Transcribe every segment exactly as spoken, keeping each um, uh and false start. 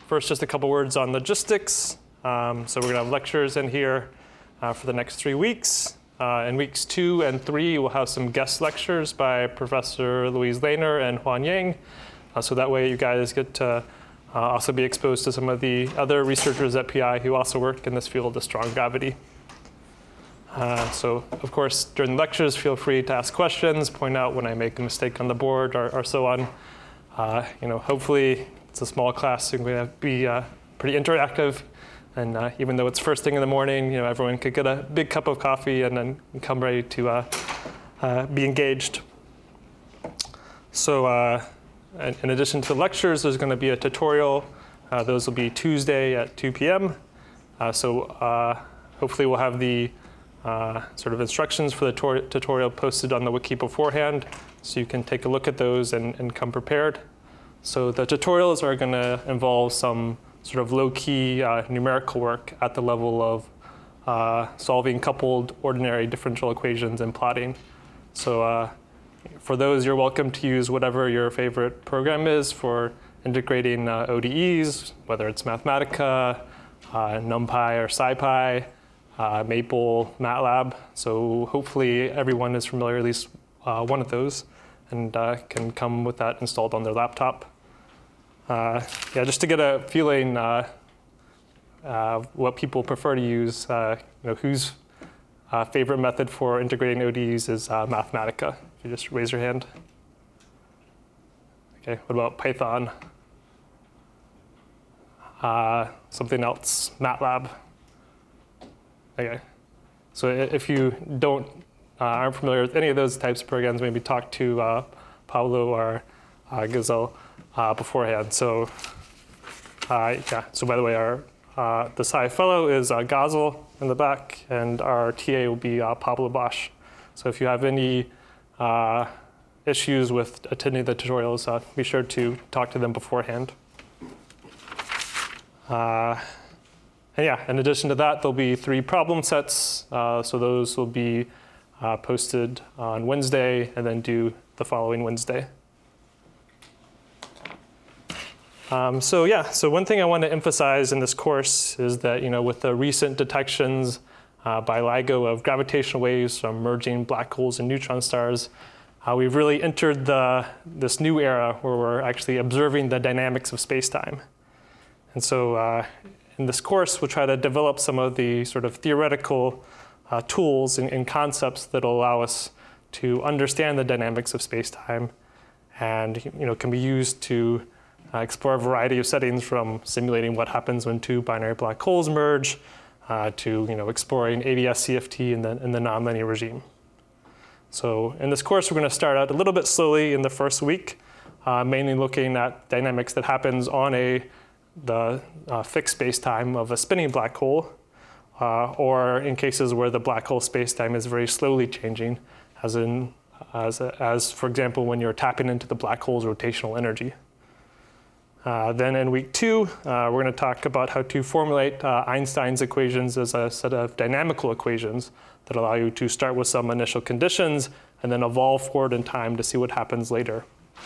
first, just a couple words on logistics. Um, so we're going to have lectures in here uh, for the next three weeks. Uh, in weeks two and three, we'll have some guest lectures by Professor Louise Lehner and Huan Yang. Uh, so that way you guys get to uh, also be exposed to some of the other researchers at P I who also work in this field of strong gravity. Uh, so, of course, during the lectures, feel free to ask questions, point out when I make a mistake on the board, or, or so on. Uh, you know, hopefully, it's a small class, so we're going to be uh, pretty interactive. And uh, even though it's first thing in the morning, you know, everyone could get a big cup of coffee and then come ready to uh, uh, be engaged. So, uh, in addition to the lectures, there's going to be a tutorial. Uh, those will be Tuesday at two p m Uh, so, uh, hopefully, we'll have the Uh, sort of instructions for the tutorial posted on the wiki beforehand, so you can take a look at those and, and come prepared. So the tutorials are going to involve some sort of low-key uh, numerical work at the level of uh, solving coupled ordinary differential equations and plotting. So uh, for those, you're welcome to use whatever your favorite program is for integrating uh, O D Es, whether it's Mathematica, uh, NumPy or SciPy, Uh, Maple, MATLAB. So hopefully everyone is familiar at least uh, one of those and uh, can come with that installed on their laptop. Uh, yeah, just to get a feeling uh, uh, what people prefer to use, uh, you know, whose uh, favorite method for integrating O D Es is uh, Mathematica. If you just raise your hand. Okay, what about Python? Uh, something else, MATLAB. Okay, so if you don't uh, aren't familiar with any of those types of programs, maybe talk to uh, Pablo or uh, Gazelle uh, beforehand. So, uh, yeah. So by the way, our uh, the Sci Fellow is uh, Gazel in the back, and our T A will be uh, Pablo Bosch. So if you have any uh, issues with attending the tutorials, uh, be sure to talk to them beforehand. Uh, And yeah, in addition to that, there'll be three problem sets. Uh, so those will be uh, posted on Wednesday and then due the following Wednesday. Um, so yeah, so one thing I want to emphasize in this course is that, you know, with the recent detections uh, by LIGO of gravitational waves from merging black holes and neutron stars, uh, we've really entered the, this new era where we're actually observing the dynamics of space-time. And so uh, in this course, we'll try to develop some of the sort of theoretical uh, tools and, and concepts that will allow us to understand the dynamics of space-time, and you know can be used to uh, explore a variety of settings, from simulating what happens when two binary black holes merge uh, to you know exploring A D S C F T in the in the nonlinear regime. So in this course, we're going to start out a little bit slowly in the first week, uh, mainly looking at dynamics that happens on a the uh, fixed space-time of a spinning black hole, uh, or in cases where the black hole space-time is very slowly changing, as in, as, as for example, when you're tapping into the black hole's rotational energy. Uh, then in week two, uh, we're going to talk about how to formulate uh, Einstein's equations as a set of dynamical equations that allow you to start with some initial conditions and then evolve forward in time to see what happens later.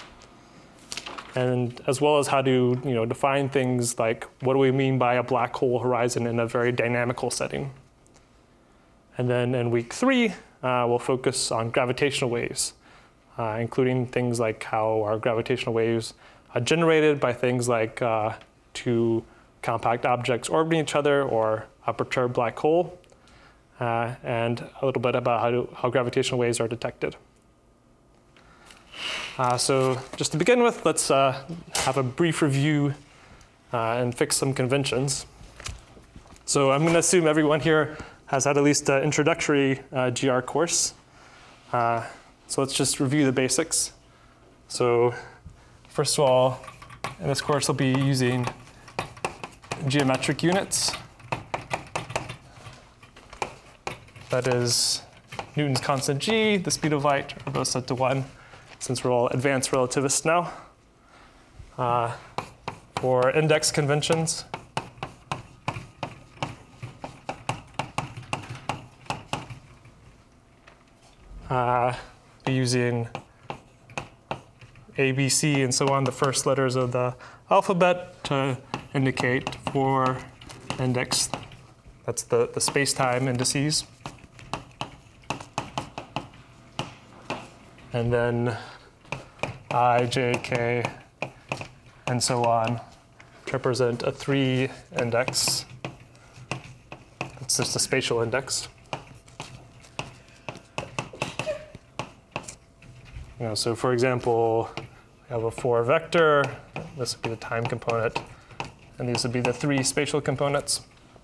And as well as how to you know, define things like what do we mean by a black hole horizon in a very dynamical setting. And then in week three, uh, we'll focus on gravitational waves, uh, including things like how are gravitational waves uh, generated by things like uh, two compact objects orbiting each other or a perturbed black hole, uh, and a little bit about how, to, how gravitational waves are detected. Uh, so just to begin with, let's uh, have a brief review uh, and fix some conventions. So I'm going to assume everyone here has had at least an introductory uh, G R course. Uh, so let's just review the basics. So first of all, in this course, we'll be using geometric units. That is Newton's constant G, the speed of light are both set to one, since we're all advanced relativists now. Uh, for index conventions, uh, be using A, B, C, and so on, the first letters of the alphabet to indicate for index, that's the, the space-time indices. And then I, j, k, and so on represent a three index. It's just a spatial index. You know, so for example, we have a four vector. This would be the time component. And these would be the three spatial components.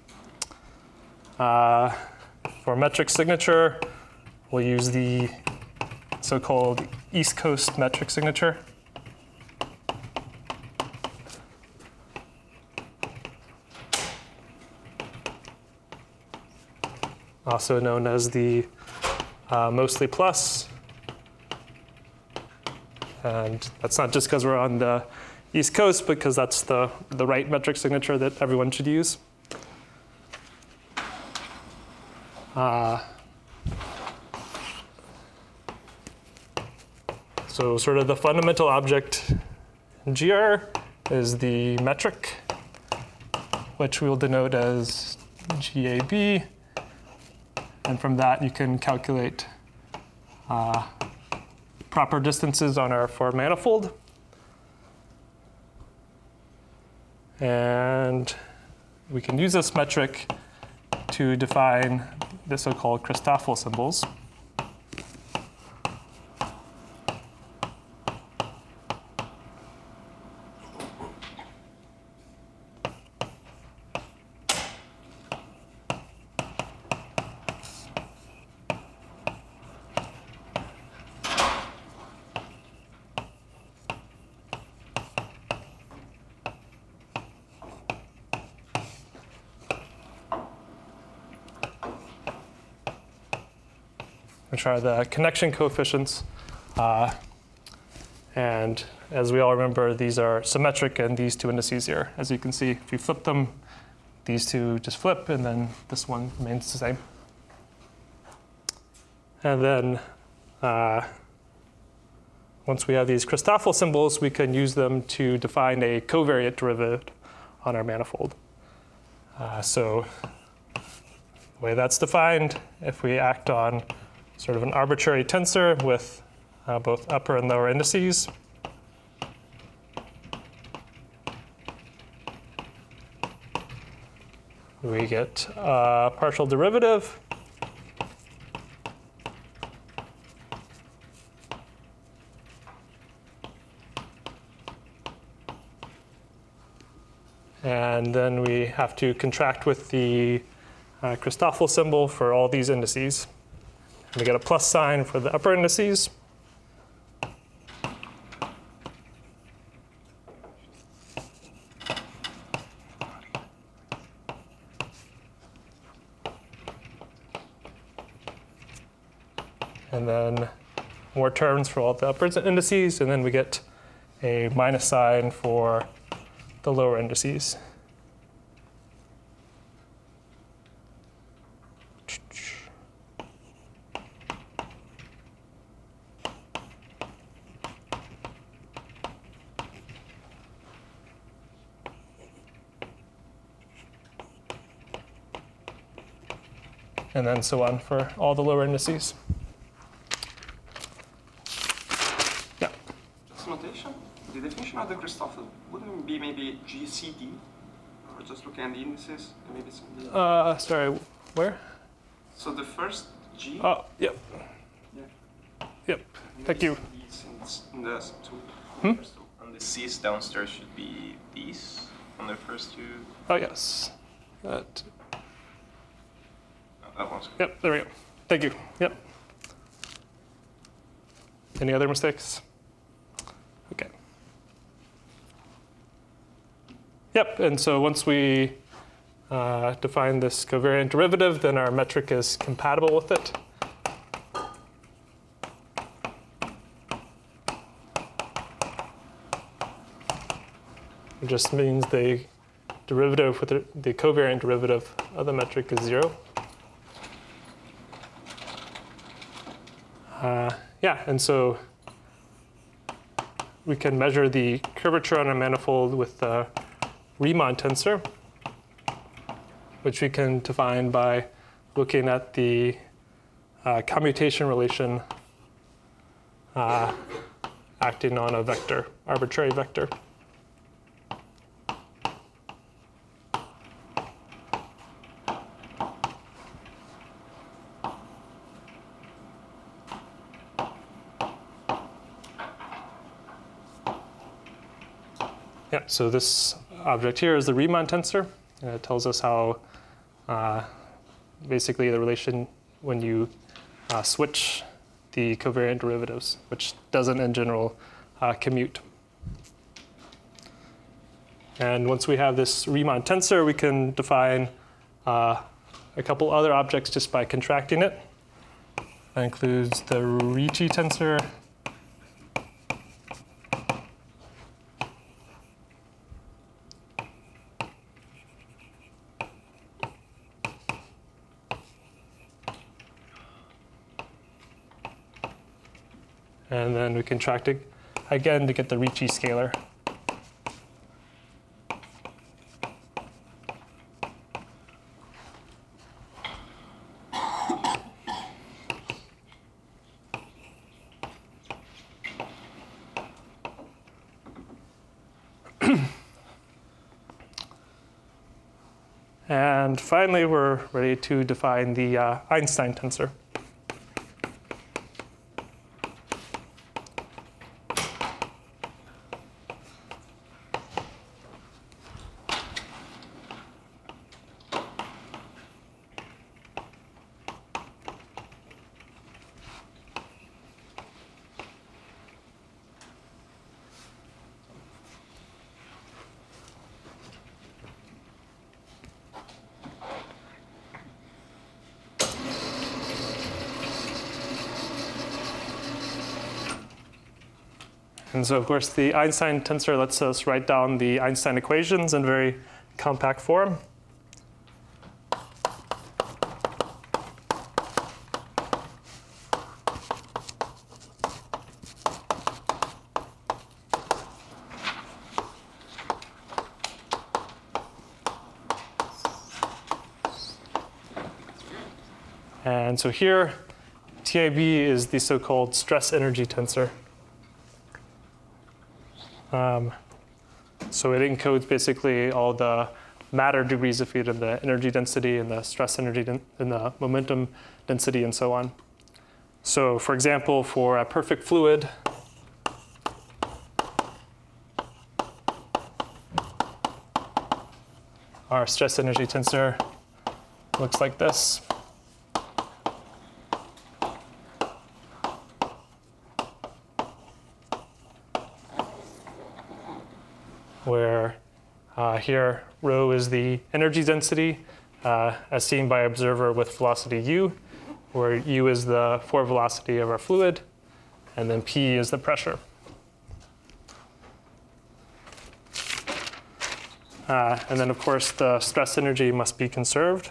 Uh, for metric signature, we'll use the so-called East Coast metric signature. Also known as the uh, mostly plus. And that's not just because we're on the East Coast, because that's the, the right metric signature that everyone should use. Uh, so sort of the fundamental object in G R is the metric, which we will denote as G A B. And from that, you can calculate uh, proper distances on our four manifold. And we can use this metric to define the so-called Christoffel symbols. Which are the connection coefficients. Uh, and as we all remember, these are symmetric in these two indices here. As you can see, if you flip them, these two just flip, and then this one remains the same. And then uh, once we have these Christoffel symbols, we can use them to define a covariant derivative on our manifold. Uh, so the way that's defined, if we act on sort of an arbitrary tensor with uh, both upper and lower indices. We get a partial derivative. And then we have to contract with the uh, Christoffel symbol for all these indices. We get a plus sign for the upper indices. And then more terms for all the upper indices, and then we get a minus sign for the lower indices. And then so on for all the lower indices. Yeah. Just notation. The definition of the Christoffel wouldn't be maybe G C D, or just looking at the indices and maybe some. Uh, sorry, where? So the first G. Oh, yep. Yeah. Yep. Thank you. These in the two. Hmm? And the C's downstairs should be these on the first two. Oh yes. That. That one's good. Yep. There we go. Thank you. Yep. Any other mistakes? Okay. Yep. And so once we uh, define this covariant derivative, then our metric is compatible with it. It just means the derivative with the, the covariant derivative of the metric is zero. Uh, yeah, and so we can measure the curvature on a manifold with the Riemann tensor, which we can define by looking at the uh, commutation relation uh, acting on a vector, arbitrary vector. Yeah, so this object here is the Riemann tensor, and it tells us how uh, basically the relation when you uh, switch the covariant derivatives, which doesn't in general uh, commute. And once we have this Riemann tensor, we can define uh, a couple other objects just by contracting it. That includes the Ricci tensor, and then we contract it again to get the Ricci scalar. And finally, we're ready to define the uh, Einstein tensor. And so, of course, the Einstein tensor lets us write down the Einstein equations in very compact form. And so here, T A B is the so-called stress energy tensor. Um, so it encodes basically all the matter degrees of freedom, the energy density and the stress energy den- and the momentum density and so on. So for example, for a perfect fluid, our stress energy tensor looks like this. Where uh, here rho is the energy density uh, as seen by observer with velocity u, where u is the forward velocity of our fluid, and then p is the pressure. Uh, and then, of course, the stress energy must be conserved.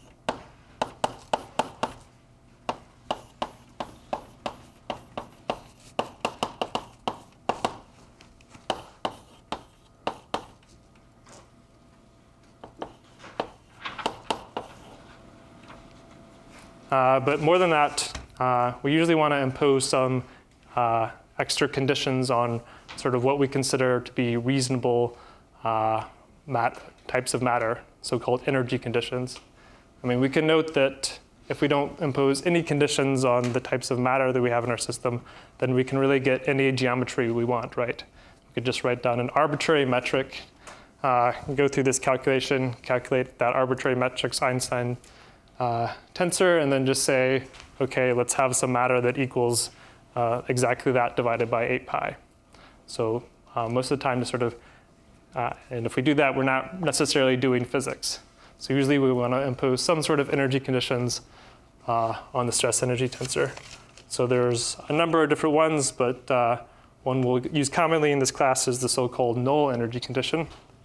Uh, but more than that, uh, we usually want to impose some uh, extra conditions on sort of what we consider to be reasonable uh, mat- types of matter, so-called energy conditions. I mean, we can note that if we don't impose any conditions on the types of matter that we have in our system, then we can really get any geometry we want, right? We could just write down an arbitrary metric, uh, go through this calculation, calculate that arbitrary metric's Einstein Uh, tensor, and then just say, okay, let's have some matter that equals uh, exactly that divided by eight pi. So uh, most of the time to sort of, uh, and if we do that, we're not necessarily doing physics. So usually we want to impose some sort of energy conditions uh, on the stress energy tensor. So there's a number of different ones, but uh, one we'll use commonly in this class is the so-called null energy condition.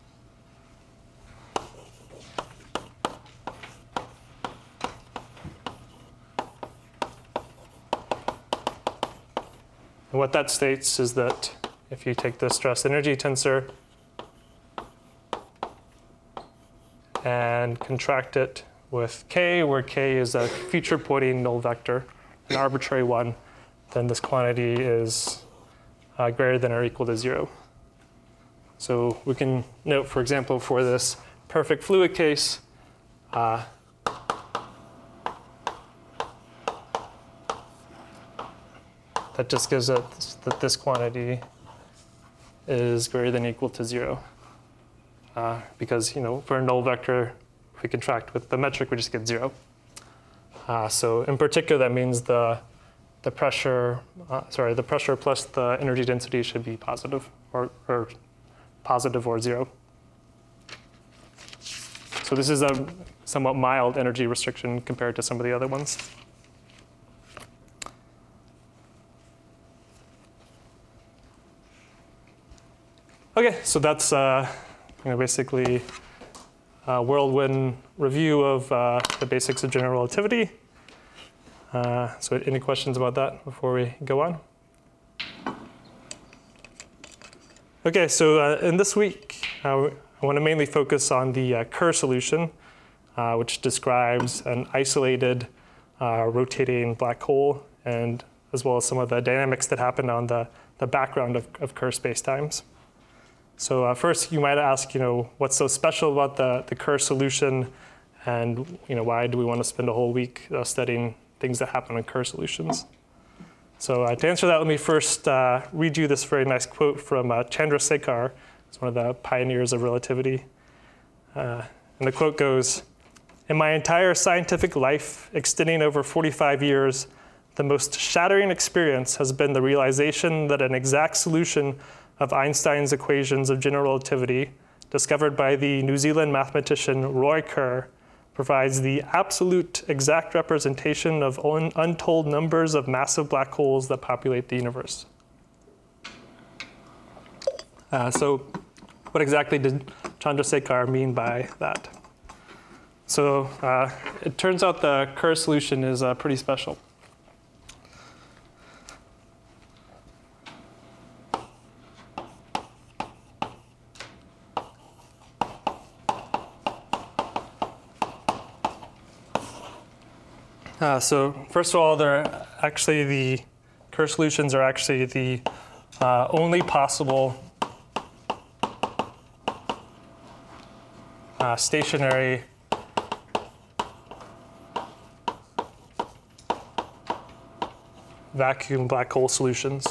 And what that states is that if you take the stress energy tensor and contract it with k, where k is a future-pointing null vector, an arbitrary one, then this quantity is uh, greater than or equal to zero. So we can note, for example, for this perfect fluid case, uh, that just gives us that this quantity is greater than or equal to zero. Uh, because, you know, for a null vector, if we contract with the metric, we just get zero. Uh, so in particular, that means the the pressure, uh, sorry, the pressure plus the energy density should be positive, or, or positive or zero. So this is a somewhat mild energy restriction compared to some of the other ones. Okay, so that's uh, you know, basically a whirlwind review of uh, the basics of general relativity. Uh, so any questions about that before we go on? Okay, so uh, in this week, uh, I want to mainly focus on the uh, Kerr solution, uh, which describes an isolated uh, rotating black hole, and as well as some of the dynamics that happen on the, the background of, of Kerr spacetimes. So uh, first, you might ask, you know, what's so special about the, the Kerr solution, and you know, why do we want to spend a whole week uh, studying things that happen in Kerr solutions? So uh, to answer that, let me first uh, read you this very nice quote from uh, Chandrasekhar, who's one of the pioneers of relativity. Uh, and the quote goes, "In my entire scientific life, extending over forty-five years, the most shattering experience has been the realization that an exact solution of Einstein's equations of general relativity, discovered by the New Zealand mathematician Roy Kerr, provides the absolute exact representation of un- untold numbers of massive black holes that populate the universe." Uh, so what exactly did Chandrasekhar mean by that? So uh, it turns out the Kerr solution is uh, pretty special. Uh, so first of all, they're actually the Kerr solutions are actually the uh, only possible uh, stationary vacuum black hole solutions.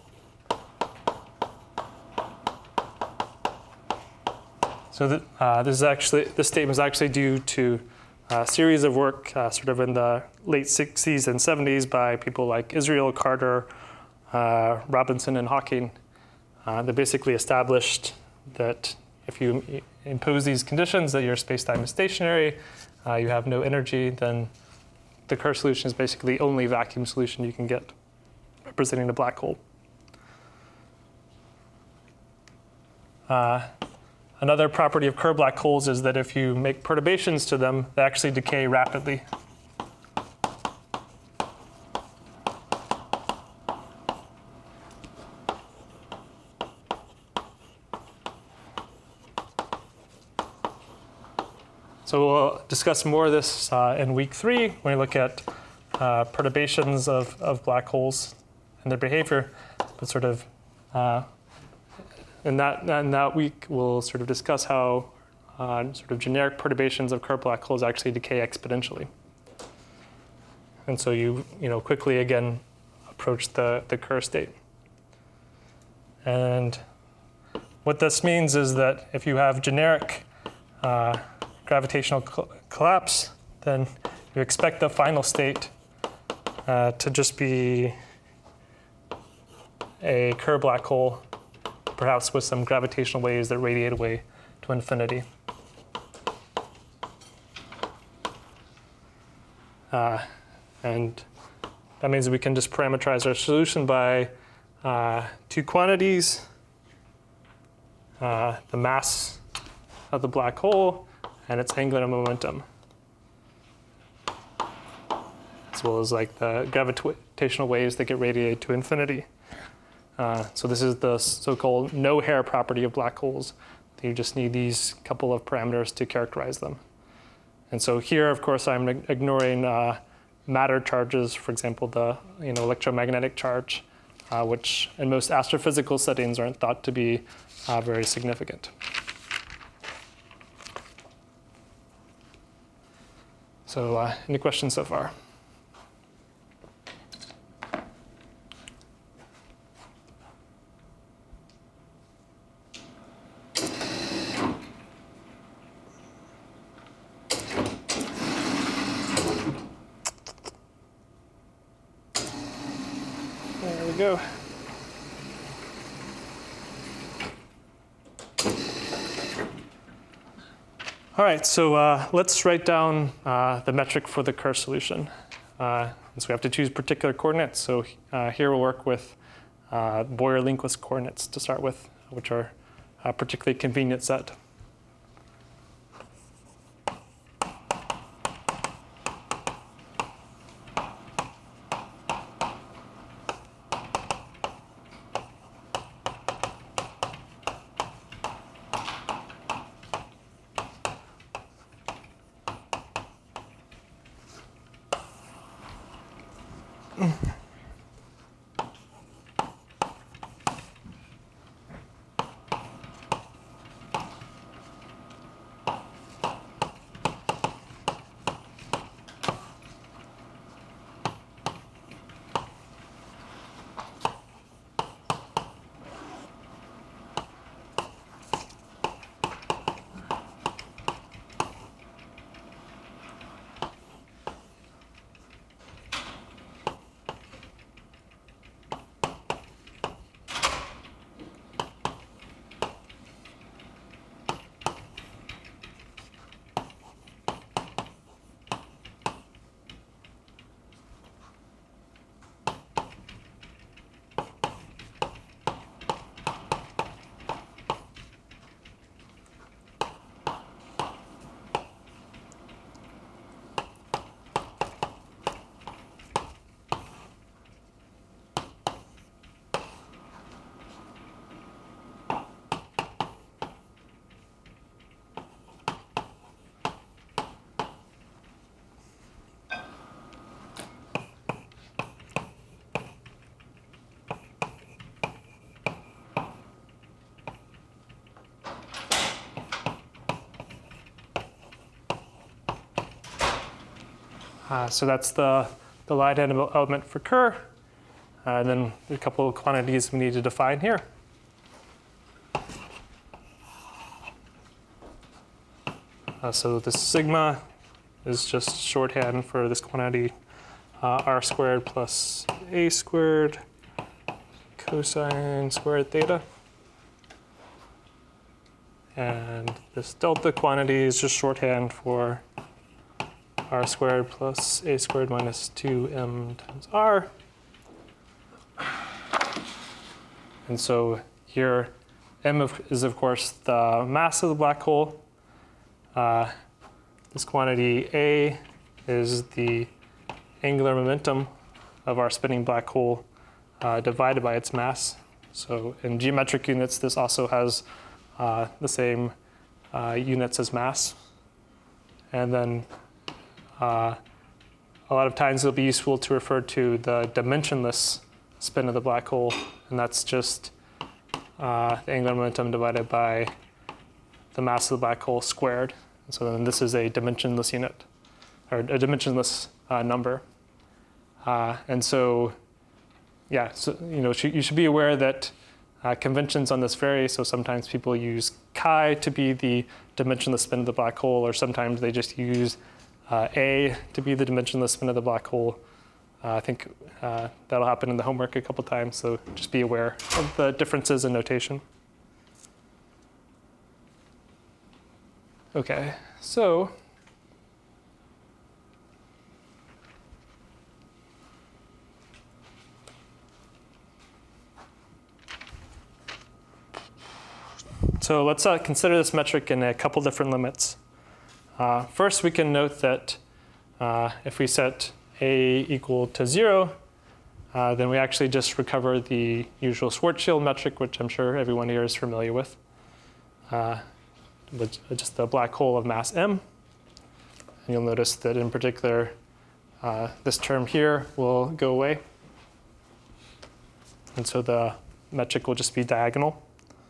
So that, uh, this is actually this statement is actually due to a series of work uh, sort of in the late sixties and seventies by people like Israel, Carter, uh, Robinson, and Hawking. Uh, they basically established that if you impose these conditions that your spacetime is stationary, uh, you have no energy, then the Kerr solution is basically the only vacuum solution you can get representing a black hole. Uh, Another property of Kerr black holes is that if you make perturbations to them, they actually decay rapidly. So we'll discuss more of this uh, in week three when we look at uh, perturbations of, of black holes and their behavior, but sort of uh, In that, in that week, we'll sort of discuss how uh, sort of generic perturbations of Kerr black holes actually decay exponentially. And so you, you know, quickly, again, approach the, the Kerr state. And what this means is that if you have generic uh, gravitational co- collapse, then you expect the final state uh, to just be a Kerr black hole, perhaps with some gravitational waves that radiate away to infinity. Uh, and that means we can just parameterize our solution by uh, two quantities, uh, the mass of the black hole and its angular momentum, as well as like the gravitational waves that get radiated to infinity. Uh, so this is the so-called no-hair property of black holes, You just need these couple of parameters to characterize them. And so here, of course, I'm ignoring uh, matter charges, for example, the you know, electromagnetic charge, uh, which in most astrophysical settings aren't thought to be uh, very significant. So uh, any questions so far? There we go. All right, so uh, let's write down uh, the metric for the Kerr solution. Uh, so we have to choose particular coordinates. So uh, here we'll work with uh, Boyer-Lindquist coordinates to start with, which are a particularly convenient set. Uh, so that's the, the line element for Kerr. Uh, and then a couple of quantities we need to define here. Uh, so this sigma is just shorthand for this quantity, uh, r squared plus a squared cosine squared theta. And this delta quantity is just shorthand for r squared plus a squared minus two m times r. And so here, m of, is of course the mass of the black hole. Uh, this quantity a is the angular momentum of our spinning black hole uh, divided by its mass. So in geometric units, this also has uh, the same uh, units as mass. And then Uh, a lot of times it'll be useful to refer to the dimensionless spin of the black hole, and that's just uh, the angular momentum divided by the mass of the black hole squared. And so then this is a dimensionless unit, or a dimensionless uh, number. Uh, and so, yeah, so you know, you should be aware that uh, conventions on this vary. So sometimes people use chi to be the dimensionless spin of the black hole, or sometimes they just use Uh, A to be the dimensionless spin of the black hole. Uh, I think uh, that'll happen in the homework a couple times, so just be aware of the differences in notation. Okay, so so let's uh, consider this metric in a couple different limits. Uh, first, we can note that uh, if we set a equal to zero, uh, then we actually just recover the usual Schwarzschild metric, which I'm sure everyone here is familiar with. uh, with just a black hole of mass m. And you'll notice that in particular, uh, this term here will go away. And so the metric will just be diagonal.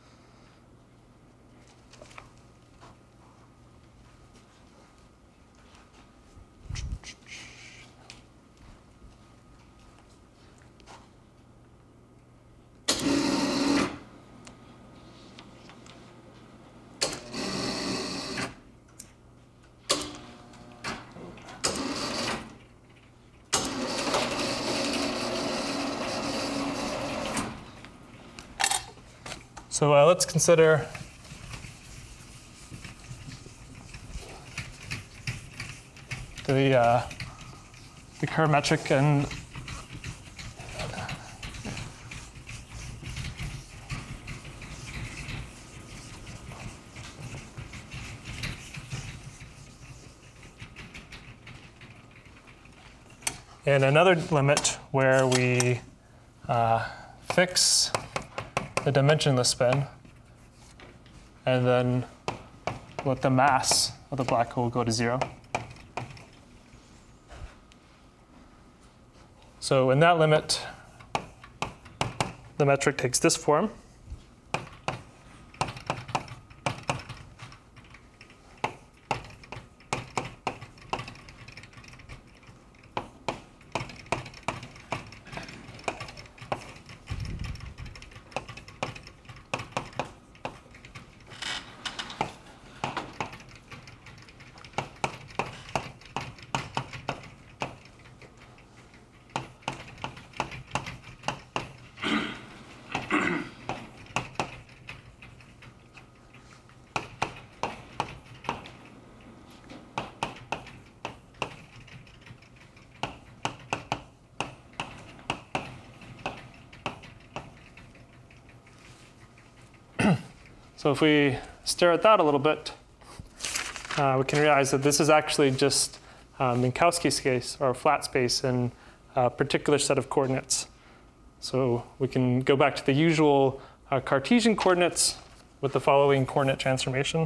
So uh, let's consider the uh, the Kerr metric and and another limit where we uh, fix the dimensionless spin, and then let the mass of the black hole go to zero. So in that limit, the metric takes this form. So if we stare at that a little bit, uh, we can realize that this is actually just uh, Minkowski space, or flat space, in a particular set of coordinates. So we can go back to the usual uh, Cartesian coordinates with the following coordinate transformation.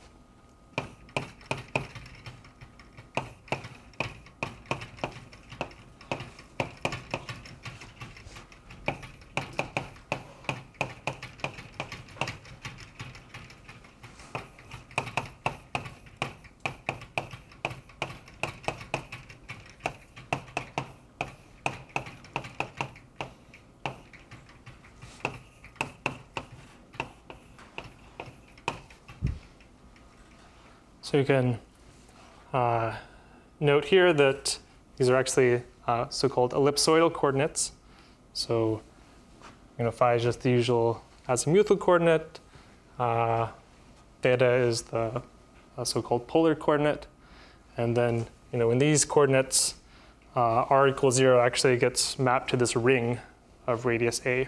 So you can uh, note here that these are actually uh, so-called ellipsoidal coordinates. So you know, phi is just the usual azimuthal coordinate. Uh, theta is the uh, so-called polar coordinate. And then you know, when these coordinates, uh, r equals zero actually gets mapped to this ring of radius a.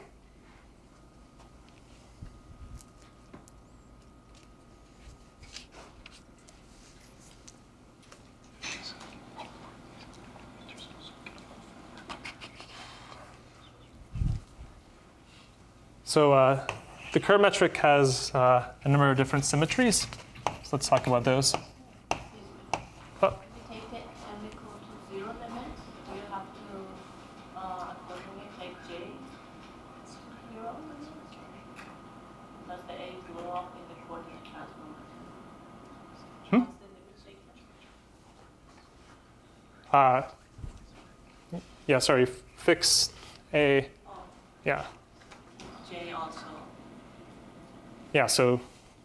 So uh, the Kerr metric has uh, a number of different symmetries. So let's talk about those. Oh. If you take the m equal to zero limit, do you have to uh, accordingly take j as zero? Does the a blow up in the coordinate transform? Hmm? What's the limit? Uh, yeah, sorry, fix a, Oh, yeah. j also. Yeah, so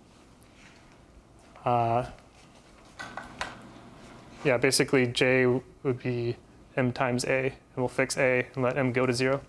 uh, yeah, basically j would be m times a, and we'll fix a and let m go to zero.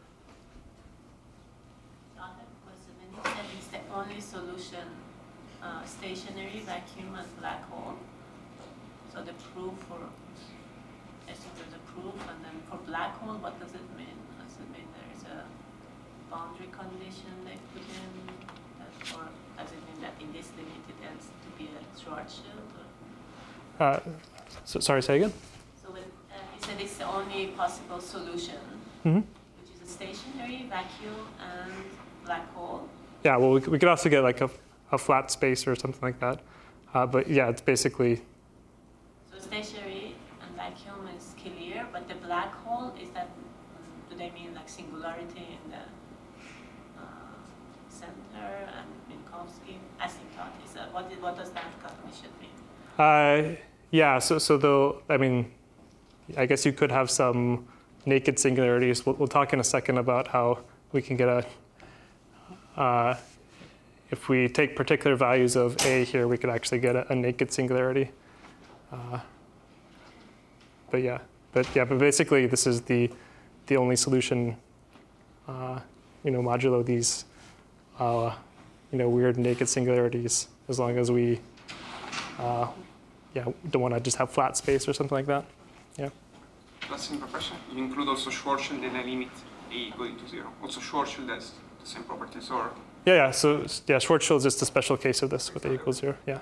I have a question. When you said it's the only solution, uh, stationary vacuum and black hole. So the proof for, I think there's a proof, and then for black hole, what does it mean? Does it mean there is a boundary condition they put in, that, or does it mean that in this limit it ends to be a Schwarzschild? Or? Uh, so, sorry, say again? So when uh, you said it's the only possible solution, Mm-hmm. which is a stationary vacuum and black hole. Yeah, well, we, we could also get like a, a flat space or something like that. Uh, but yeah, it's basically. So stationary and vacuum is clear, but the black hole, is that, do they mean like singularity in the uh, center and Minkowski asymptote? Is that, what, what does that definition mean? Uh, yeah, so, so though, I mean, I guess you could have some naked singularities. We'll, we'll talk in a second about how we can get a, uh, if we take particular values of A here, we could actually get a, a naked singularity. Uh, but yeah, but yeah, but basically this is the, the only solution, uh, you know, modulo these, uh, you know, weird naked singularities, as long as we, uh, yeah, don't want to just have flat space or something like that. Yeah. Last simple question. You include also Schwarzschild and a limit A going to zero. Also Schwarzschild has the same properties, or? Yeah, yeah. So yeah, Schwarzschild is just a special case of this with A equals zero. Yeah.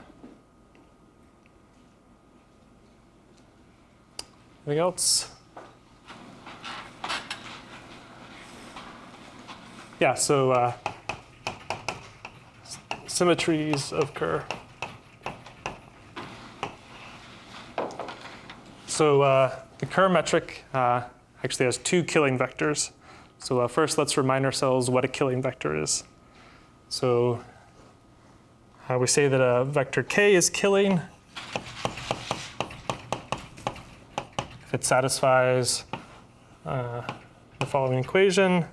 Anything else? Yeah. So uh, symmetries of Kerr. So uh, the Kerr metric uh, actually has two killing vectors. So uh, first, let's remind ourselves what a killing vector is. So uh, we say that a vector k is killing if it satisfies uh, the following equation,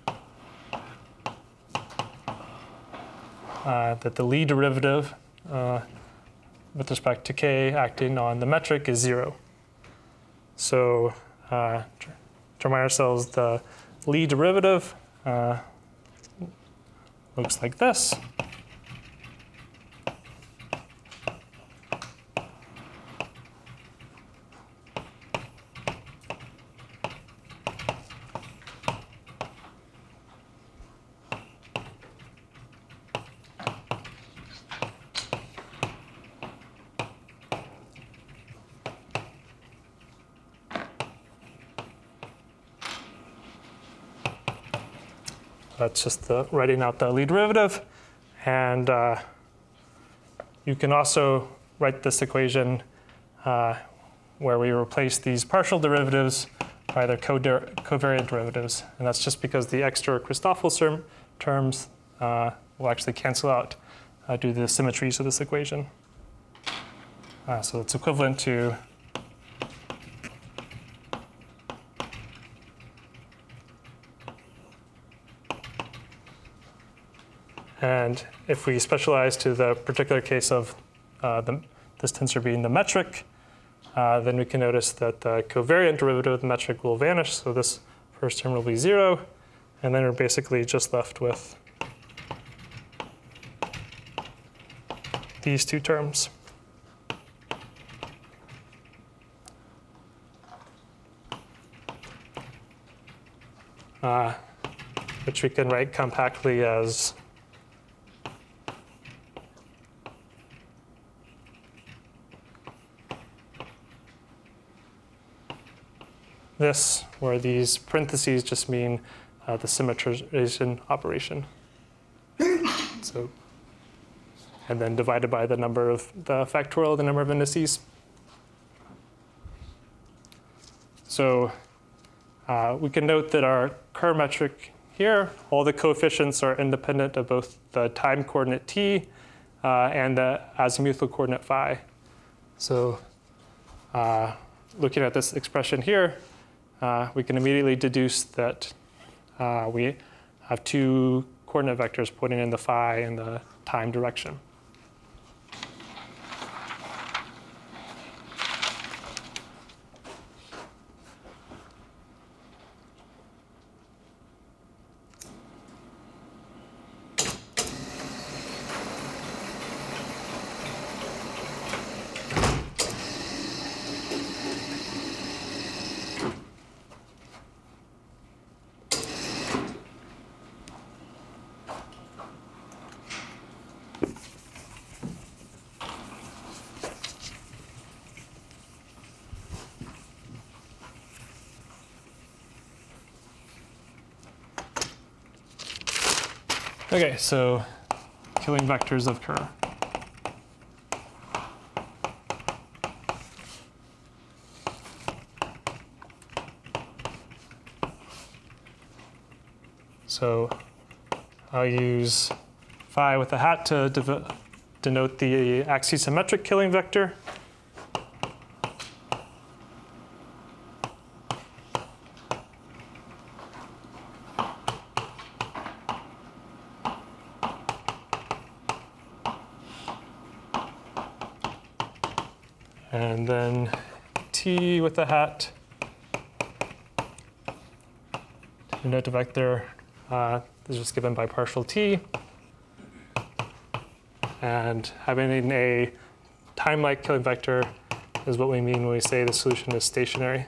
uh, that the Lie derivative uh, with respect to k acting on the metric is zero. So uh, to remind ourselves, the Lie derivative uh, looks like this. That's just the, writing out the Lie derivative. And uh, you can also write this equation uh, where we replace these partial derivatives by their covariant derivatives. And that's just because the extra Christoffel terms uh, will actually cancel out uh, due to the symmetries of this equation. Uh, so it's equivalent to And if we specialize to the particular case of uh, the, this tensor being the metric, uh, then we can notice that the covariant derivative of the metric will vanish. So this first term will be zero. And then we're basically just left with these two terms. Uh, which we can write compactly as this, where these parentheses just mean uh, the symmetrization operation. So, and then divided by the number of the factorial, the number of indices. So uh, we can note that our Kerr metric here, all the coefficients are independent of both the time coordinate t uh, and the azimuthal coordinate phi. So uh, looking at this expression here, Uh, we can immediately deduce that uh, we have two coordinate vectors pointing in the phi and the time direction. Okay, so killing vectors of Kerr. So I'll use phi with a hat to de denote the axisymmetric killing vector. And then T with a hat to denote the vector. Uh, this is just given by partial T. And having a time-like killing vector is what we mean when we say the solution is stationary.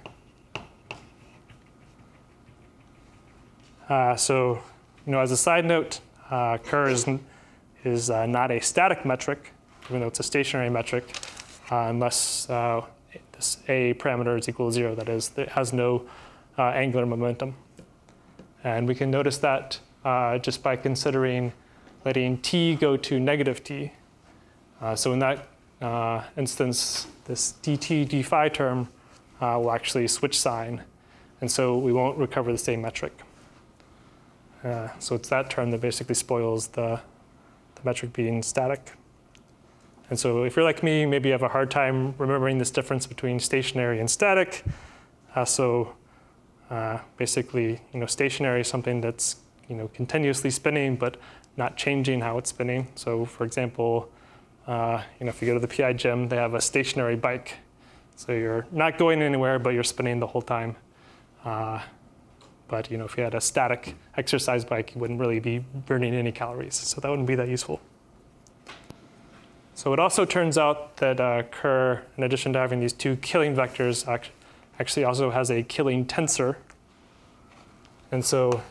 Uh, so, you know, as a side note, uh, Kerr is, is uh, not a static metric, even though it's a stationary metric, uh, unless uh, this A parameter is equal to zero. That is, it has no uh, angular momentum. And we can notice that uh, just by considering letting T go to negative T. Uh, so in that uh, instance, this dt d phi term uh, will actually switch sign. And so we won't recover the same metric. Uh, so it's that term that basically spoils the, the metric being static. And so if you're like me, maybe you have a hard time remembering this difference between stationary and static. Uh, so Uh, basically, you know, stationary is something that's, you know, continuously spinning, but not changing how it's spinning. So, for example, uh, you know, if you go to the P I gym, they have a stationary bike. So you're not going anywhere, but you're spinning the whole time. Uh, but, you know, if you had a static exercise bike, you wouldn't really be burning any calories. So that wouldn't be that useful. So it also turns out that uh, Kerr, in addition to having these two killing vectors, actually actually also has a killing tensor. And so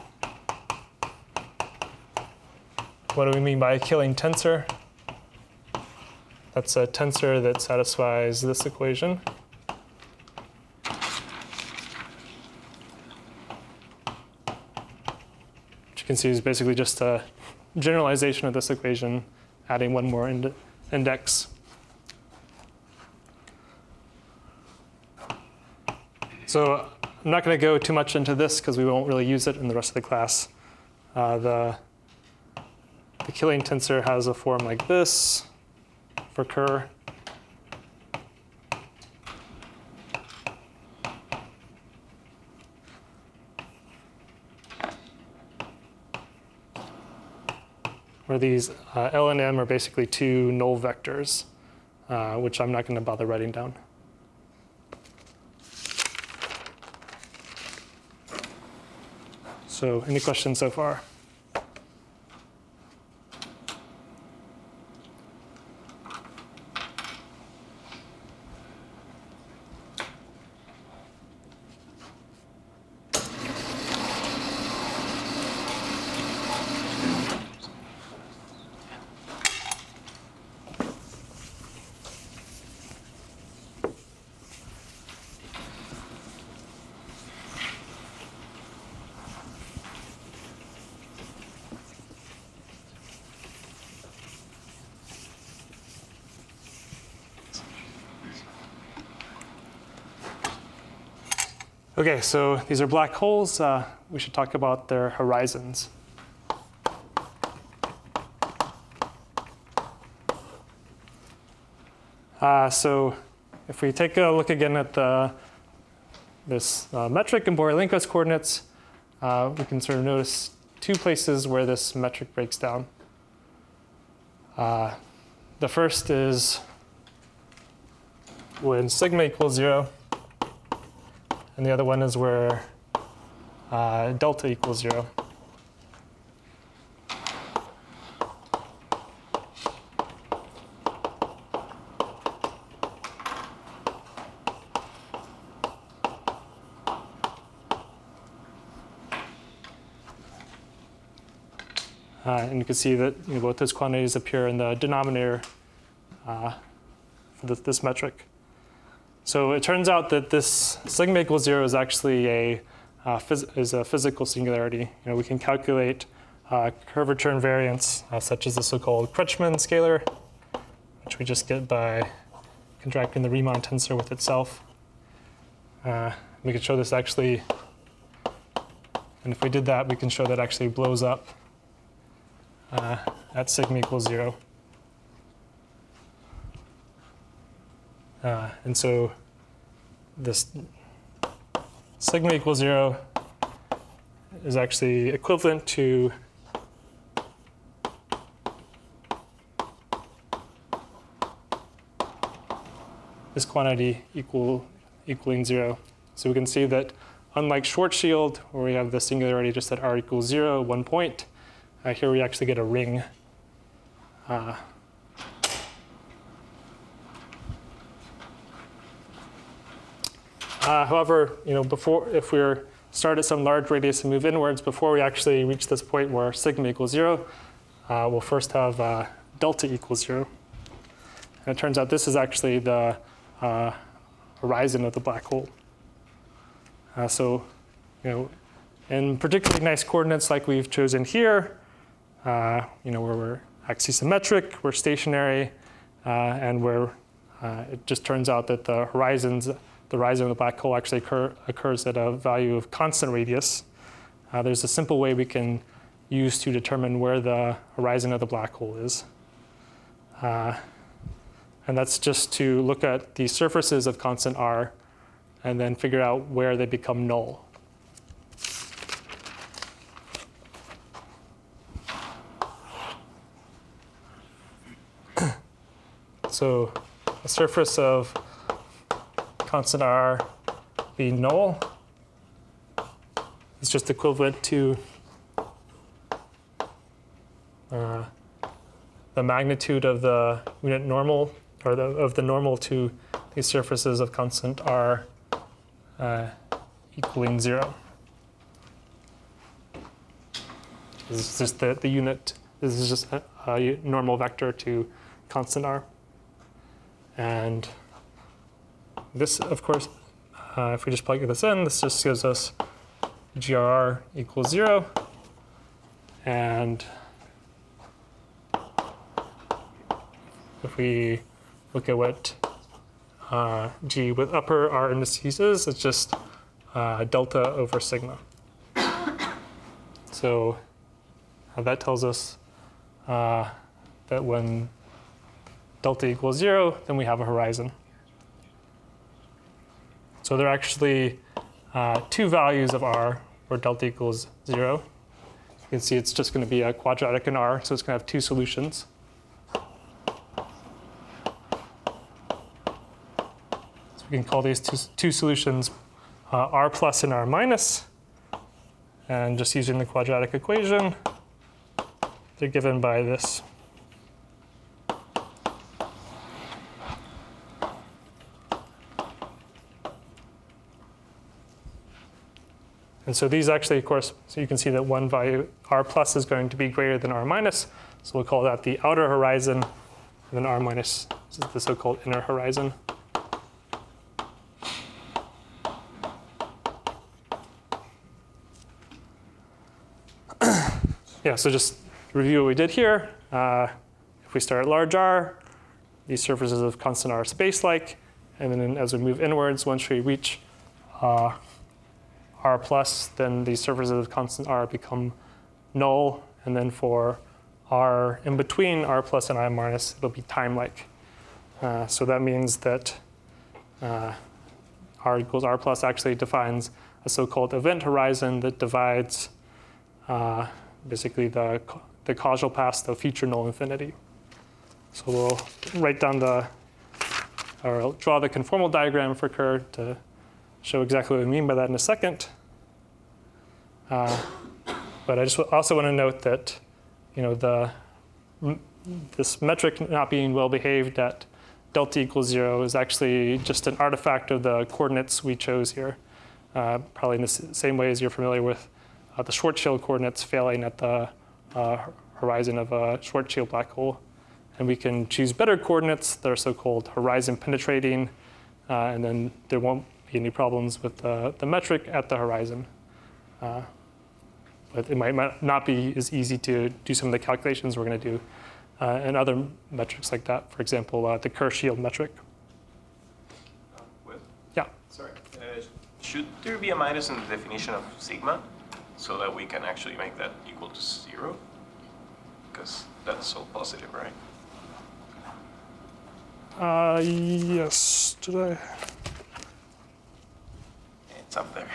what do we mean by a killing tensor? That's a tensor that satisfies this equation. Which you can see is basically just a generalization of this equation, adding one more ind index. So I'm not going to go too much into this because we won't really use it in the rest of the class. Uh, the, the killing tensor has a form like this for Kerr. Where these uh, L and M are basically two null vectors, uh, which I'm not going to bother writing down. So any questions so far? Okay, so these are black holes. Uh, we should talk about their horizons. Uh, so if we take a look again at the, this uh, metric in Borel-Linkous coordinates, uh, we can sort of notice two places where this metric breaks down. Uh, the first is when sigma equals zero. And the other one is where uh, delta equals zero. Uh, and you can see that, you know, both those quantities appear in the denominator uh, for this, this metric. So it turns out that this sigma equals zero is actually a, uh, phys is a physical singularity. You know, we can calculate uh, curvature invariants, uh, such as the so-called Kretschmann scalar, which we just get by contracting the Riemann tensor with itself. Uh, we could show this actually, and if we did that, we can show that actually blows up uh, at sigma equals zero. Uh, and so this sigma equals zero is actually equivalent to this quantity equal equaling zero. So we can see that unlike Schwarzschild, where we have the singularity just at r equals zero, one point, uh, here we actually get a ring. Uh, uh, however, you know, before, if we're start at some large radius and move inwards, before we actually reach this point where sigma equals zero, uh, we'll first have uh, delta equals zero. And it turns out this is actually the uh, horizon of the black hole. Uh, so, you know, in particularly nice coordinates like we've chosen here, uh, you know, where we're axisymmetric, we're stationary, uh, and where uh, it just turns out that the horizons, the horizon of the black hole actually occur, occurs at a value of constant radius. Uh, there's a simple way we can use to determine where the horizon of the black hole is. Uh, and that's just to look at the surfaces of constant r and then figure out where they become null. So a surface of constant r being null is just equivalent to uh, the magnitude of the unit normal, or the, of the normal to these surfaces of constant r uh, equaling zero. This is just the, the unit, this is just a, a normal vector to constant r. And this, of course, uh, if we just plug this in, this just gives us G R R equals zero. And if we look at what uh, G with upper R indices is, it's just uh, delta over sigma. So uh, that tells us uh, that when delta equals zero, then we have a horizon. So there are actually uh, two values of r where delta equals zero. You can see it's just going to be a quadratic in r, so it's going to have two solutions. So we can call these two, two solutions uh, r plus and r minus. And just using the quadratic equation, they're given by this. And so these actually, of course, so you can see that one value, r plus, is going to be greater than r minus. So we'll call that the outer horizon, and then r minus is the so-called inner horizon. Yeah, so just to review what we did here. Uh, if we start at large r, these surfaces of constant r are space-like. And then as we move inwards, once we reach uh, r plus, then these surfaces of constant r become null. And then for r in between r plus and r minus, it'll be time-like. Uh, so that means that uh, r equals r plus actually defines a so-called event horizon that divides uh, basically the, the causal path of future null infinity. So we'll write down the, or draw the conformal diagram for Kerr to show exactly what we mean by that in a second. Uh, but I just also want to note that, you know, the this metric not being well behaved at delta equals zero is actually just an artifact of the coordinates we chose here. Uh, probably in the same way as you're familiar with uh, the Schwarzschild coordinates failing at the uh, horizon of a Schwarzschild black hole. And we can choose better coordinates that are so-called horizon penetrating, uh, and then there won't be any problems with the, the metric at the horizon. Uh, but it might not be as easy to do some of the calculations we're going to do uh, and other metrics like that. For example, uh, the Kerr shield metric. Uh, Will? Yeah. Sorry. Uh, should there be a minus in the definition of sigma so that we can actually make that equal to zero? Because that's all positive, right? Uh, yes. Did I? It's up there.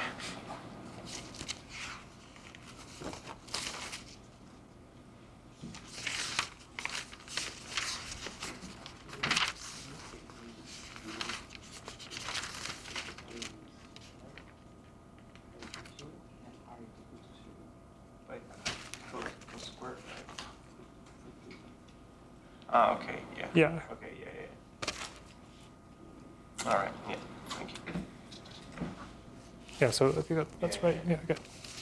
Ah, okay, yeah. Yeah. Okay, yeah, yeah. All right, yeah, thank you. Yeah, so I think that, that's Yeah, right. Yeah, okay.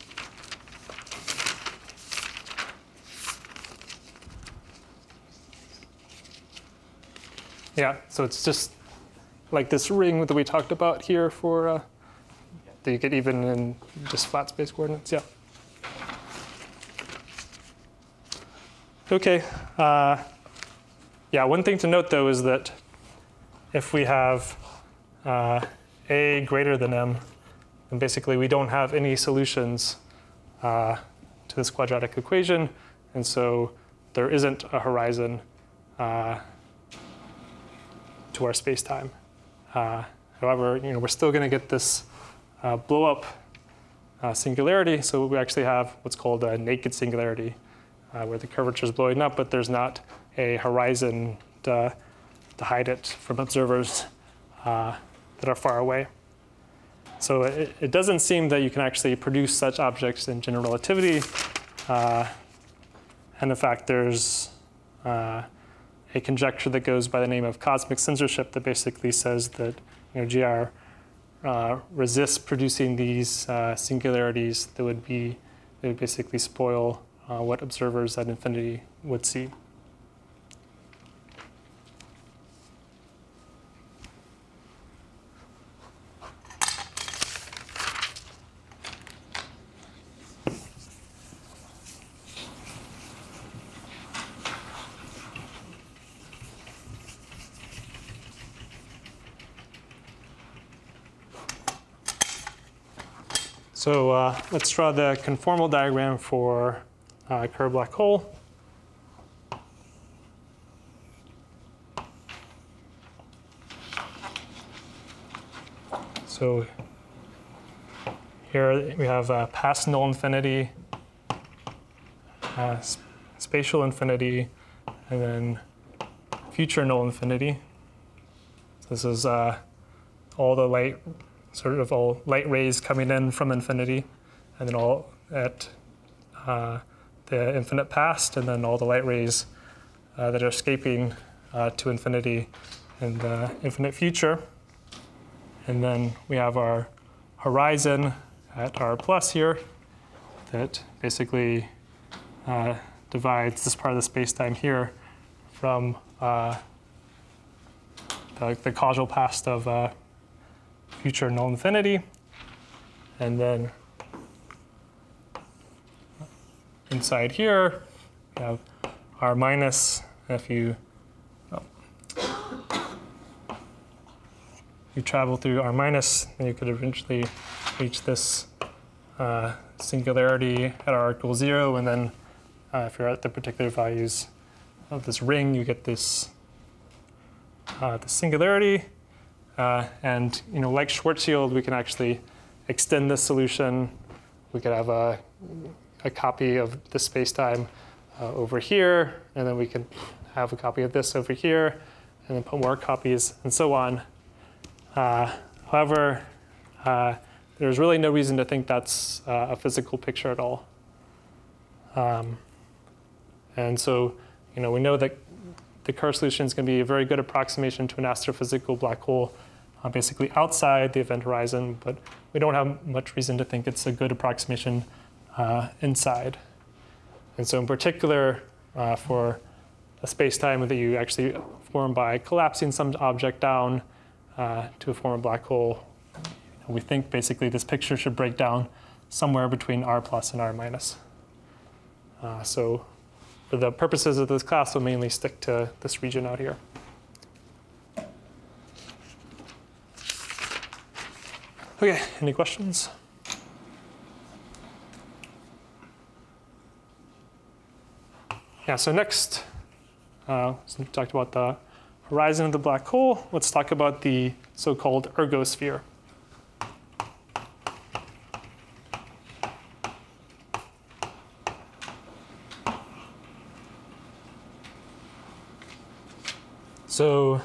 Yeah, so it's just like this ring that we talked about here for uh, that you get even in just flat space coordinates. Yeah. Okay. Uh, yeah, one thing to note though is that if we have uh, a greater than m, then basically we don't have any solutions uh, to this quadratic equation, and so there isn't a horizon uh, to our space-time. Uh, however, you know, we're still going to get this uh, blow-up uh, singularity, so we actually have what's called a naked singularity, uh, where the curvature is blowing up, but there's not a horizon to, to hide it from observers uh, that are far away. So it, it doesn't seem that you can actually produce such objects in general relativity. Uh, and in fact, there's uh, a conjecture that goes by the name of cosmic censorship that basically says that you know, G R uh, resists producing these uh, singularities that would be that would basically spoil uh, what observers at infinity would see. So uh, let's draw the conformal diagram for uh, Kerr black hole. So here we have uh, past null infinity, uh, sp spatial infinity, and then future null infinity. So this is uh, all the light sort of all light rays coming in from infinity, and then all at uh, the infinite past, and then all the light rays uh, that are escaping uh, to infinity in the infinite future. And then we have our horizon at R plus here that basically uh, divides this part of the space-time here from uh, the, the causal past of uh, future null infinity, and then inside here we have R minus. If you oh, you travel through R minus, then you could eventually reach this uh, singularity at R equals zero, and then uh, if you're at the particular values of this ring, you get this uh, the singularity. Uh, and you know, like Schwarzschild, we can actually extend this solution. We could have a, a copy of the space-time uh, over here, and then we can have a copy of this over here, and then put more copies, and so on. Uh, however, uh, there's really no reason to think that's uh, a physical picture at all. Um, and so, you know, we know that the Kerr solution is going to be a very good approximation to an astrophysical black hole, uh, basically outside the event horizon, but we don't have much reason to think it's a good approximation uh, inside. And so in particular, uh, for a space-time that you actually form by collapsing some object down uh, to form a black hole, we think basically this picture should break down somewhere between r plus and r minus. Uh, so for the purposes of this class, we'll mainly stick to this region out here. Okay, any questions? Yeah, so next, uh, so we talked about the horizon of the black hole. Let's talk about the so-called ergosphere. So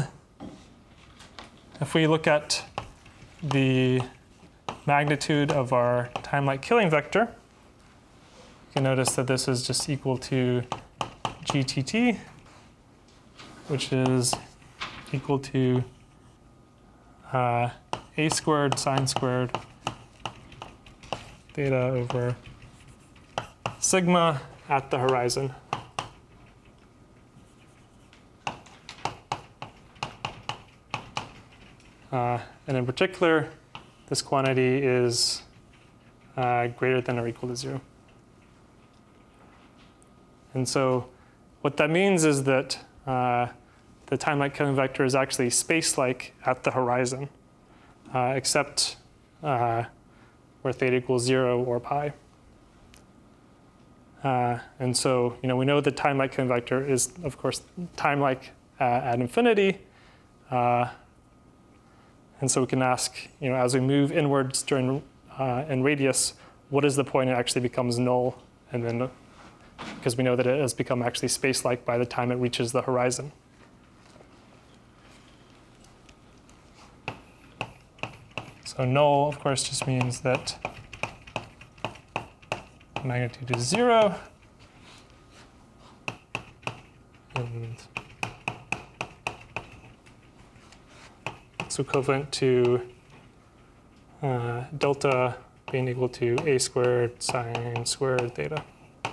if we look at the magnitude of our time-like killing vector, you can notice that this is just equal to G T T, which is equal to uh, a squared sine squared theta over sigma at the horizon. Uh, and in particular, this quantity is uh, greater than or equal to zero. And so what that means is that uh, the time-like killing vector is actually space-like at the horizon, uh, except uh, where theta equals zero or pi. Uh, and so, you know, we know the time-like killing vector is, of course, time-like uh, at infinity. Uh, and so we can ask, you know, as we move inwards during uh, in radius, what is the point it actually becomes null? And then, because we know that it has become actually space-like by the time it reaches the horizon. So null, of course, just means that magnitude is zero. And it's equivalent to uh, delta being equal to a squared sine squared theta.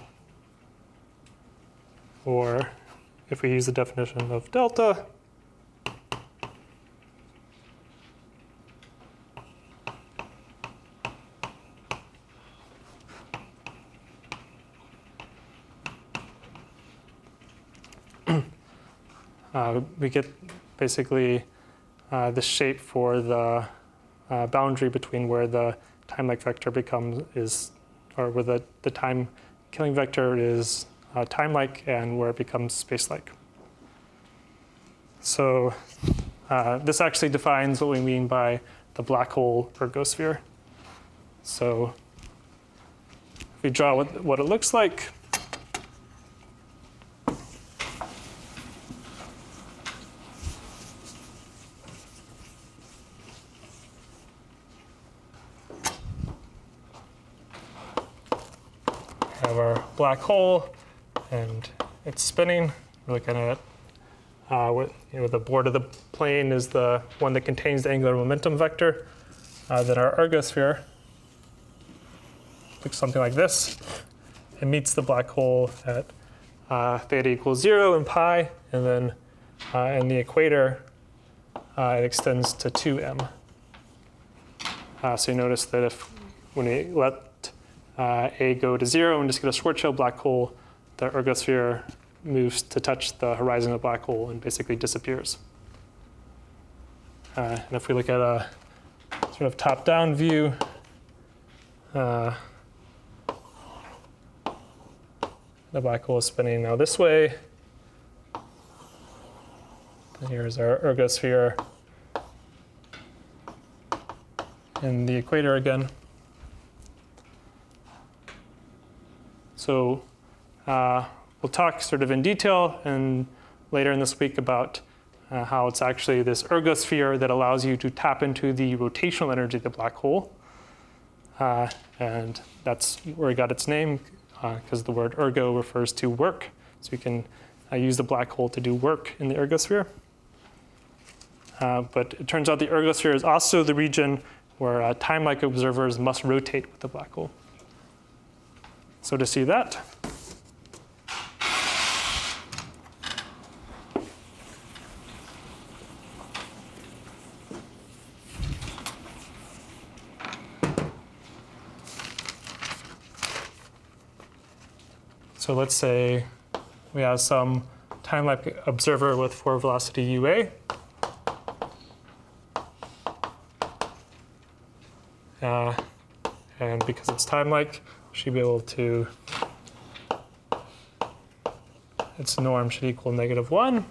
Or if we use the definition of delta, uh, we get basically uh, the shape for the uh, boundary between where the time-like vector becomes is, or where the, the time killing vector is uh, time-like and where it becomes space-like. So uh, this actually defines what we mean by the black hole ergosphere. So if we draw what, what it looks like, have our black hole, and it's spinning. We're looking at uh, what, you know, the board of the plane is the one that contains the angular momentum vector. Uh, then our ergosphere looks something like this. It meets the black hole at uh, theta equals zero and pi, and then uh, in the equator, uh, it extends to two m. Uh, so you notice that if when we let Uh, A go to zero and just get a Schwarzschild black hole, the ergosphere moves to touch the horizon of the black hole and basically disappears. Uh, and if we look at a sort of top-down view, uh, the black hole is spinning now this way. And here's our ergosphere and the equator again. So uh, we'll talk sort of in detail and later in this week about uh, how it's actually this ergosphere that allows you to tap into the rotational energy of the black hole. Uh, and that's where it got its name, because uh, the word ergo refers to work. So you can uh, use the black hole to do work in the ergosphere. Uh, but it turns out the ergosphere is also the region where uh, time-like observers must rotate with the black hole. So to see that, So let's say we have some time-like observer with forward velocity U A. Uh, and because it's time-like, we should be able to, its norm should equal negative one.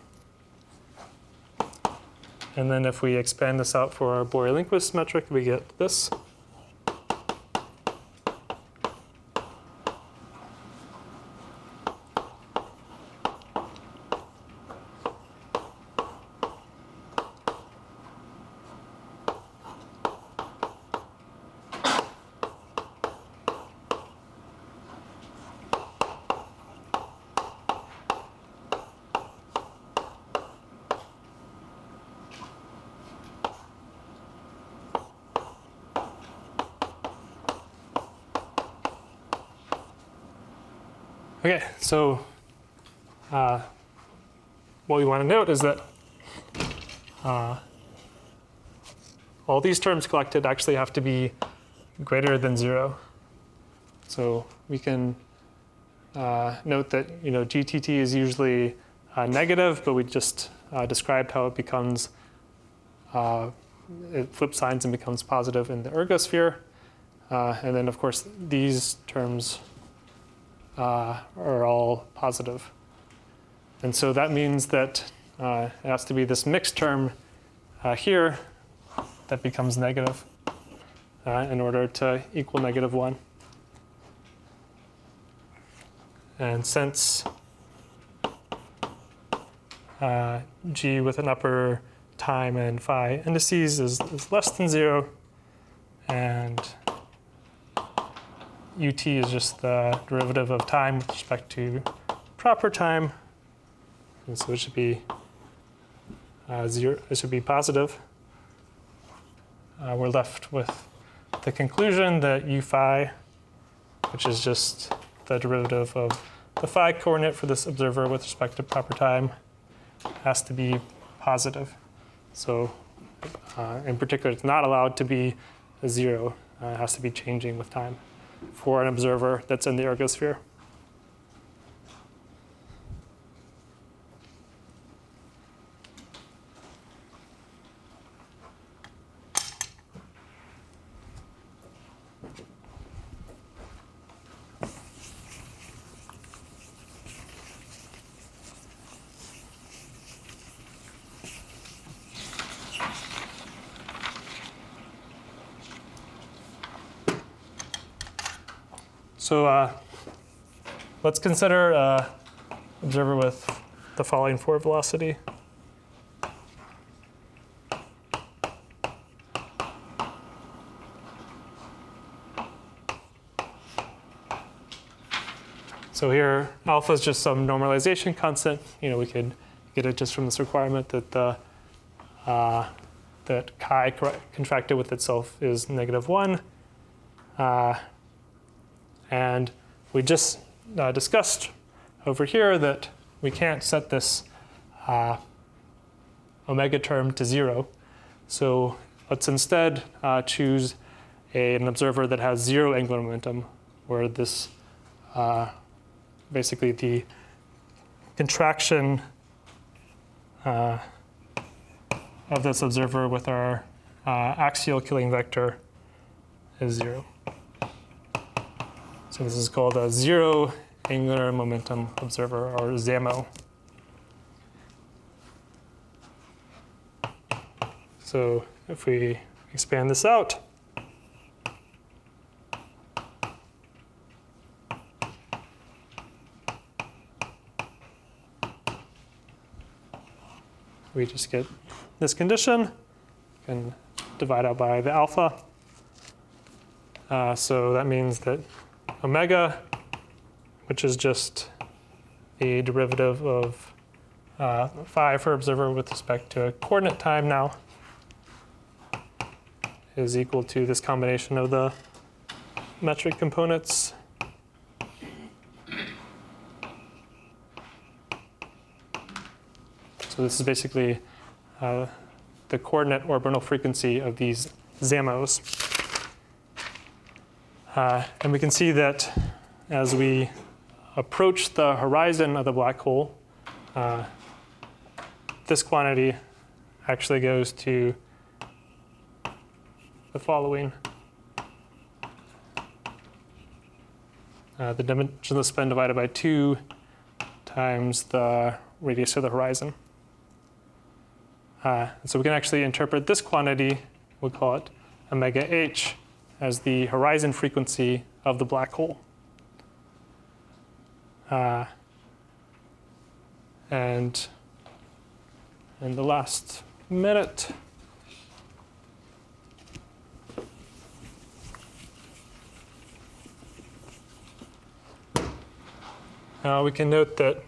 And then if we expand this out for our Borel-Lindquist metric, we get this. Okay, so uh, what we want to note is that uh, all these terms collected actually have to be greater than zero. So we can uh, note that you know G T T is usually uh, negative, but we just uh, described how it becomes, uh, it flips signs and becomes positive in the ergosphere. Uh, and then of course these terms Uh, are all positive. And so that means that uh, it has to be this mixed term uh, here that becomes negative uh, in order to equal negative one. And since uh, G with an upper time and phi indices is, is less than zero, and ut is just the derivative of time with respect to proper time, and so it should be uh, zero. It should be positive. Uh, we're left with the conclusion that u phi, which is just the derivative of the phi coordinate for this observer with respect to proper time, has to be positive. So, uh, in particular, it's not allowed to be a zero. Uh, it has to be changing with time for an observer that's in the ergosphere. So uh, let's consider uh, observer with the following forward velocity. So here, alpha is just some normalization constant. You know, we could get it just from this requirement that the uh, that chi contracted with itself is negative one. Uh, And we just uh, discussed over here that we can't set this uh, omega term to zero. So let's instead uh, choose a, an observer that has zero angular momentum, where this uh, basically the contraction uh, of this observer with our uh, axial killing vector is zero. So this is called a zero angular momentum observer, or ZAMO. So if we expand this out, we just get this condition, and divide out by the alpha. Uh, so that means that omega, which is just a derivative of uh, phi for observer with respect to a coordinate time now, is equal to this combination of the metric components. So this is basically uh, the coordinate orbital frequency of these ZAMOs. Uh, and we can see that as we approach the horizon of the black hole, uh, this quantity actually goes to the following. Uh, the dimensionless spin divided by two times the radius of the horizon. Uh, so we can actually interpret this quantity, we'll call it omega h, as the horizon frequency of the black hole. Uh, and in the last minute, uh, we can note that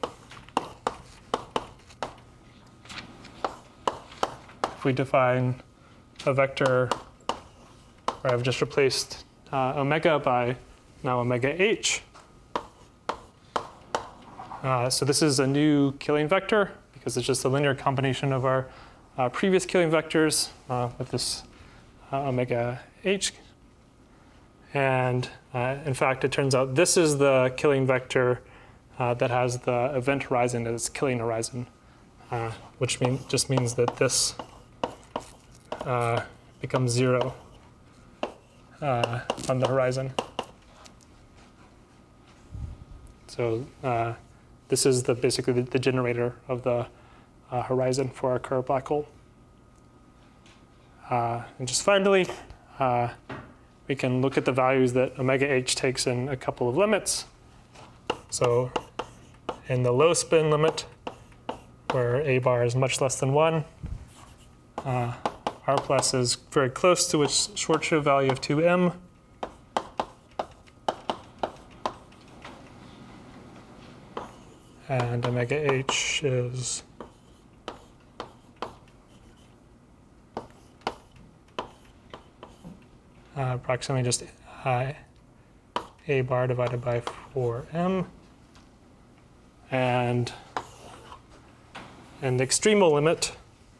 if we define a vector where I've just replaced uh, omega by now omega h, uh, so this is a new Killing vector because it's just a linear combination of our uh, previous Killing vectors uh, with this uh, omega h. And uh, in fact, it turns out this is the Killing vector uh, that has the event horizon as Killing horizon, uh, which mean, just means that this uh, becomes zero uh, on the horizon. So uh, this is the basically the, the generator of the uh, horizon for our curved black hole. Uh, and just finally, uh, we can look at the values that omega h takes in a couple of limits. So in the low spin limit, where a bar is much less than one, uh, r plus is very close to its Schwarzschild value of two m. And omega h is uh, approximately just uh, a bar divided by four m. And in the extremal limit,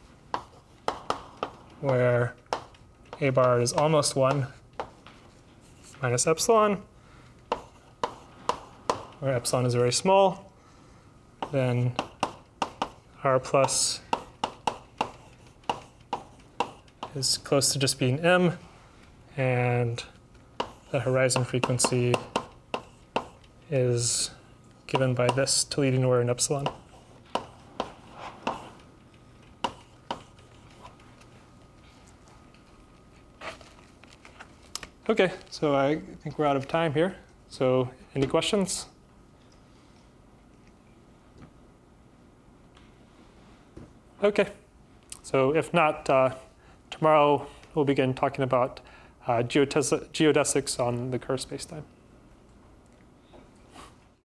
where a bar is almost one minus epsilon, where epsilon is very small, then r plus is close to just being m, and the horizon frequency is given by this to leading nowhere in epsilon. Okay, so I think we're out of time here. So any questions? Okay, so if not, uh, tomorrow we'll begin talking about uh, geodesics on the curved spacetime.